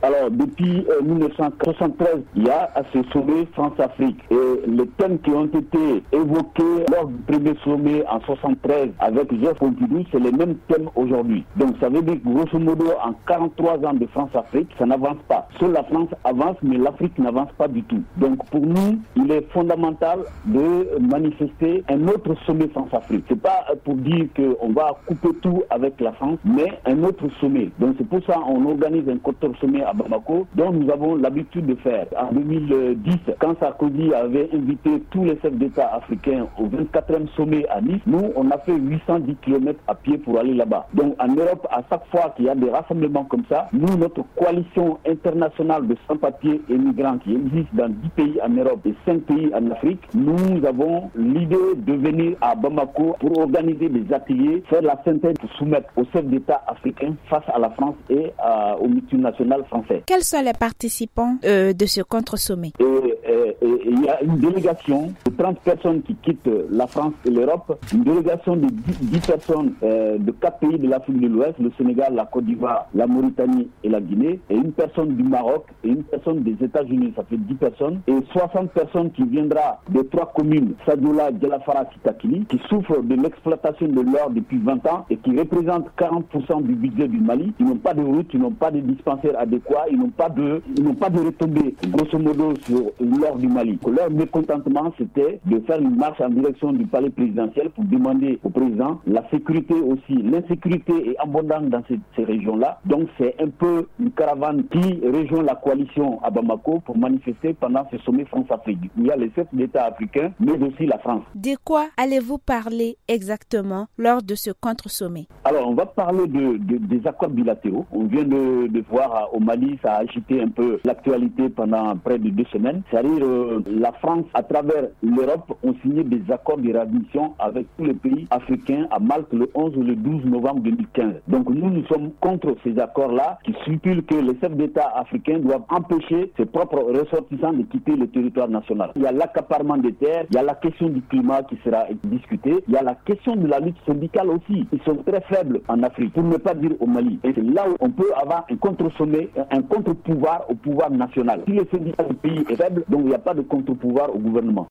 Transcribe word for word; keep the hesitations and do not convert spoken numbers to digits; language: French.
Alors, depuis euh, mille neuf cent soixante-treize, il y a à ce sommet France-Afrique. Et les thèmes qui ont été évoqués lors du premier sommet en soixante-treize avec Joseph Pompidou, c'est les mêmes thèmes aujourd'hui. Donc, ça veut dire que grosso modo, en quarante-trois ans de France-Afrique, ça n'avance pas. Seule la France avance, mais l'Afrique n'avance pas du tout. Donc, pour nous, il est fondamental de manifester un autre sommet France-Afrique. C'est pas pour dire qu'on va couper tout avec la France, mais un autre sommet. Donc, c'est pour ça qu'on organise un contre-sommet à Bamako, dont nous avons l'habitude de faire. En deux mille dix, quand Sarkozy avait invité tous les chefs d'État africains au vingt-quatrième sommet à Nice, nous, on a fait huit cent dix kilomètres à pied pour aller là-bas. Donc, en Europe, à chaque fois qu'il y a des rassemblements comme ça, nous, notre coalition internationale de sans-papiers et migrants qui existe dans dix pays en Europe et cinq pays en Afrique, nous avons l'idée de venir à Bamako pour organiser des ateliers, faire la synthèse pour soumettre aux chefs d'État africains face à la France et à, au multinational français. Quels sont les participants euh, de ce contre-sommet? Il y a une délégation de trente personnes qui quittent la France et l'Europe, une délégation de dix personnes euh, de quatre pays de l'Afrique de l'Ouest, le Sénégal, la Côte d'Ivoire, la Mauritanie et la Guinée, et une personne du Maroc et une personne des États-Unis, ça fait dix personnes, et soixante personnes qui viendra des trois communes, Sadiola, Djelafara, Sitakili, qui souffrent de l'exploitation de l'or depuis vingt ans et qui représentent quarante pour cent du budget du Mali. Ils n'ont pas de route, ils n'ont pas de dispensaires adéquats, ils n'ont pas de, ils n'ont pas de retombées, grosso modo, sur l'or du Mali. Leur mécontentement, c'était de faire une marche en direction du palais présidentiel pour demander au président la sécurité aussi. L'insécurité est abondante dans ces, ces régions-là. Donc, c'est un peu une caravane qui rejoint la coalition à Bamako pour manifester pendant ce sommet France-Afrique. Il y a les chefs d'État africains, mais aussi la France. De quoi allez-vous parler exactement lors de ce contre-sommet? Alors, on va parler de, de, des accords bilatéraux. On vient de, de voir au Mali, ça a agité un peu l'actualité pendant près de deux semaines. C'est-à-dire, euh, la France, à travers l'Europe, ont signé des accords de réadmission avec tous les pays africains à Malte le onze ou le douze novembre deux mille quinze. Donc nous, nous sommes contre ces accords-là qui stipulent que les chefs d'État africains doivent empêcher ses propres ressortissants de quitter le territoire national. Il y a l'accaparement des terres, il y a la question du climat qui sera discutée, il y a la question de la lutte syndicale aussi. Ils sont très faibles en Afrique, pour ne pas dire au Mali. Et c'est là où on peut avoir un contre-sommet, un contre-pouvoir au pouvoir national. Si le syndicat du pays est faible, donc il n'y a pas de contre-pouvoir au gouvernement.